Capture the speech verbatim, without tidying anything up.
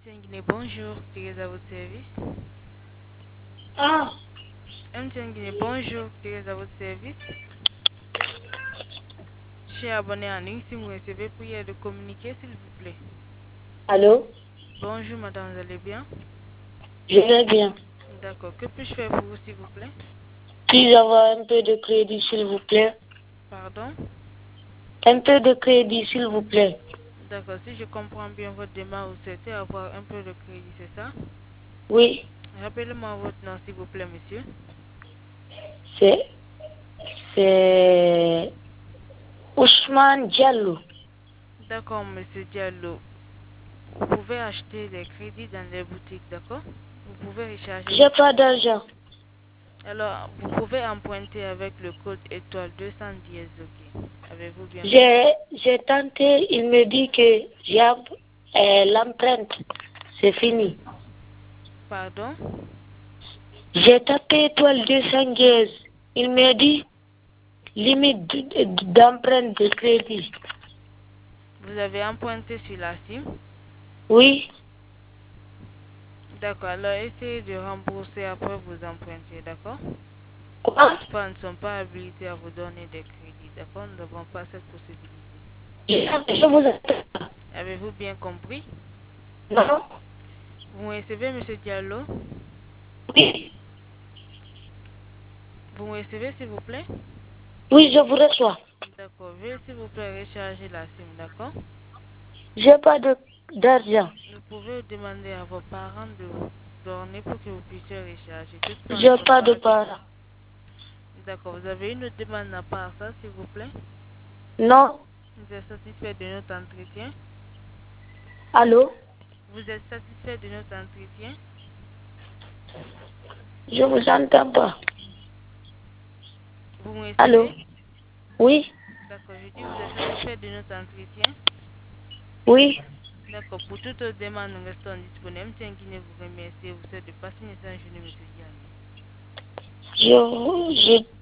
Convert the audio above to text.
M T N Guinée, bonjour, Thérèse à votre service. Ah, M T N Guinée, bonjour, Thérèse à votre service. Je suis abonné en ligne. Si vous recevez, priez de communiquer, s'il vous plaît. allô? Bonjour, madame, vous allez bien? Je vais bien. D'accord. Que puis-je faire pour vous, s'il vous plaît? Puis-je avoir un peu de crédit, s'il vous plaît? Pardon? Un peu de crédit, s'il vous plaît. D'accord. Si je comprends bien votre demande, vous souhaitez avoir un peu de crédit, c'est ça? Oui, Rappelez-moi votre nom, s'il vous plaît, monsieur. c'est... C'est... Ousmane Diallo. D'accord, monsieur Diallo. Vous pouvez acheter des crédits dans les boutiques, d'accord? Vous pouvez recharger J'ai votre pas téléphone. d'argent. Alors, vous pouvez emprunter avec le code étoile deux cent dix, ok. Avez-vous bien compris? J'ai j'ai tenté, il me dit que j'ai euh, l'empreinte. C'est fini. Pardon? J'ai tapé étoile deux cent dix. Il me dit limite d- d'empreinte de crédit. Vous avez emprunté sur la SIM? Oui. D'accord, alors essayez de rembourser après vous emprunter, d'accord? Quoi? Toutefois, nous ne sommes pas habilités à vous donner des crédits, d'accord? Nous n'avons pas cette possibilité. Je, je vous attends. Avez-vous bien compris? Non? Vous me recevez, monsieur Diallo? Oui. Vous me recevez, s'il vous plaît? Oui, je vous reçois. D'accord, veuillez s'il vous plaît recharger la SIM, d'accord? J'ai pas de d'argent. Vous pouvez demander à vos parents de vous donner pour que vous puissiez recharger. Toutefois, nous ne J'ai sommes pas pas de habilités. parents. D'accord, vous avez une autre demande à part ça, s'il vous plaît? Non? Vous êtes satisfait de notre entretien? Allô? Vous êtes satisfait de notre entretien? Je vous entends pas. Vous me Allô? recevez? Oui? D'accord, je dis vous êtes satisfait de notre entretien? Oui? D'accord, pour toute autre demande, nous restons disponibles. Tiens, Guinée vous remercie et vous souhaite de passer une excellente journée, monsieur Diallo. Je, je